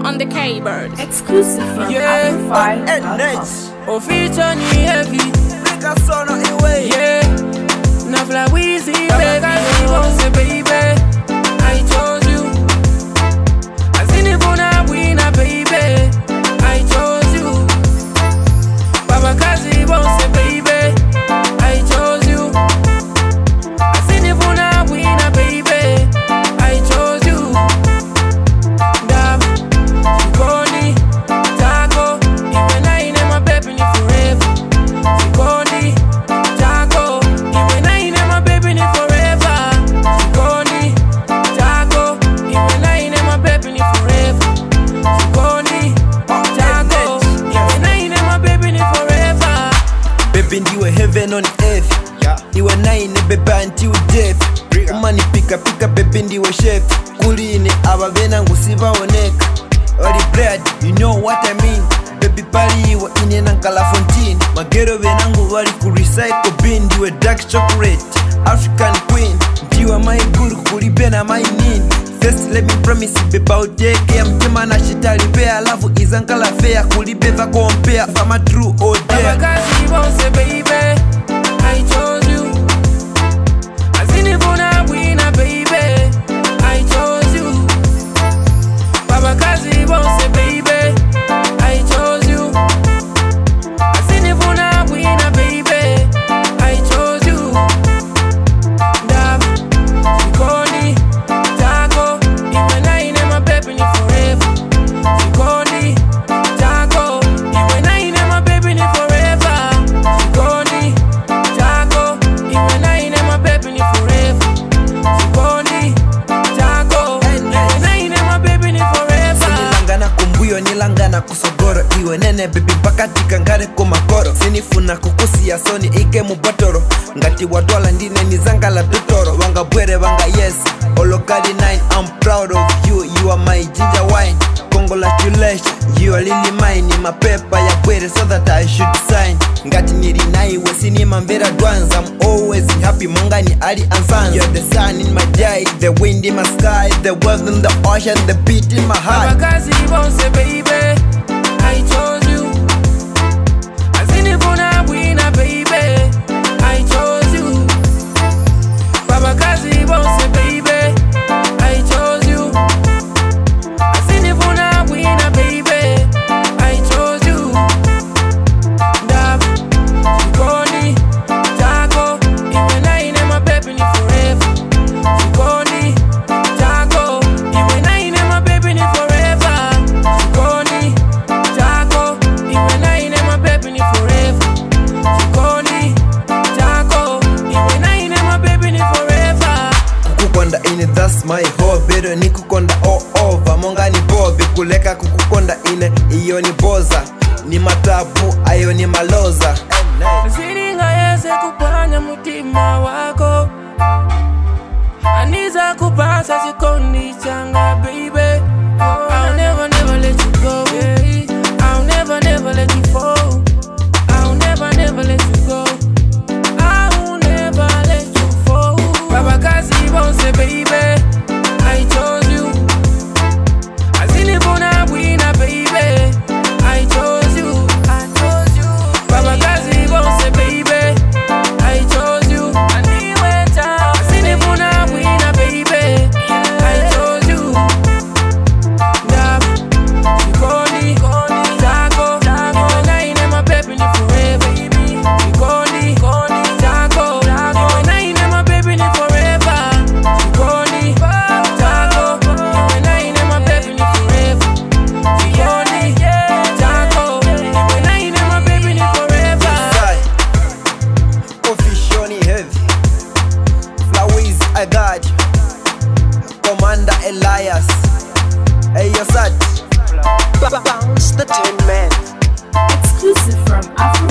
on the keyboard. Exclusive from Amplify. Oh, feature ni heavy. Make a son on the way. Yeah. Now fly Weezy, baby. I chose you. I seen it for now, baby. I chose you. Baba Kazi, baby. I chose you. I seen it for now, baby. I chose you. Dab, Sikoni, Taco. Even I ain't my baby forever. Sikoni, Taco. Even I ain't my baby forever. Sikoni, Taco. Even I ain't my baby forever. Sikoni, Taco. Even I ain't my baby forever. Baby ndiwe heaven on earth. Iwe naine bebe until death. Umani pika baby ndiwe chef. Kulini ababena ngusibaoneka. Oli bread, you know what I mean. Baby pali iwe ine nankala fontaine. Magero benangu wali kurecycle bin. Ndiwe dark chocolate, African queen. Ndiwe my guru kulibena my nin. First let me promise baby I'll take care. Mtima na shitali pea alafu izankala fair. Kulibeva compare fama true or dare. Baba baby, I chose you. I seen it for now, baby. I chose you. Baba Kazi, baby, I chose you. I seen it for now, baby. I chose you. Dab, Sikoni, Taco. Even I ain't my baby forever. Sikoni, Taco. Even I ain't my baby forever. Sikoni, Taco. Even I ain't my baby forever. Sikoni, Taco. Even I ain't my baby forever. Nilangana kumbuyo nilangana kusogoro. Iwe nene baby mpaka tikangare kumakoro. Sinifuna kukusia soni ike mubotoro. Ngati wadwala ndine nizanga la tutoro. Wanga bwere wanga yes. Olokali 9, I'm proud of you. You are my ginger wine. Congratulations, you are really mine. Ni mapepa ya bwere so that I should sign. Ngati nilinayi wesini mambera dwans. I'm always happy mongani ali ansan. You're the sun in my day, the wind in my sky, the world in the ocean, the beat in my heart. Baba Kazi, baby, I chose you. I seen it for now, baby. I chose you. Baba Kazi, baby, I chose you. I seen it for now, baby. I chose you. Dab, Sikoni, Taco. Even I ain't my baby forever. Sikoni, Taco. Even I ain't my baby forever. Sikoni, Taco. Even I ain't my baby forever. Sikoni, Taco. Even I ain't my baby forever. Kukukonda ine that's my hobby. Bedo ni kukonda all over. Monga ni bobi kuleka kukukonda ine. Iyo ni boza. Ni matabu ayo ni maloza. Siringa yese kupanya mutima wako. Aniza kupasa sikoni changa baby. I'll never let you go. I'll never let you fall. I'll never let you go. I'll never let you fall. Baba Kazi, baby, I chose you. I seen it for now, baby. I chose you. I chose you. Baba Kazi, baby, I chose you. I seen it for now, baby. I chose you. Dab, Sikoni, Taco. Even I ain't my baby forever. Sikoni, Taco. Even I ain't my baby forever. Sikoni, Taco. Even I ain't my baby forever. Sikoni, Taco. Even I ain't my baby forever. Official heavy. Flowers I got you. Commander Elias. Hey yo Sat. Exclusive from Afro.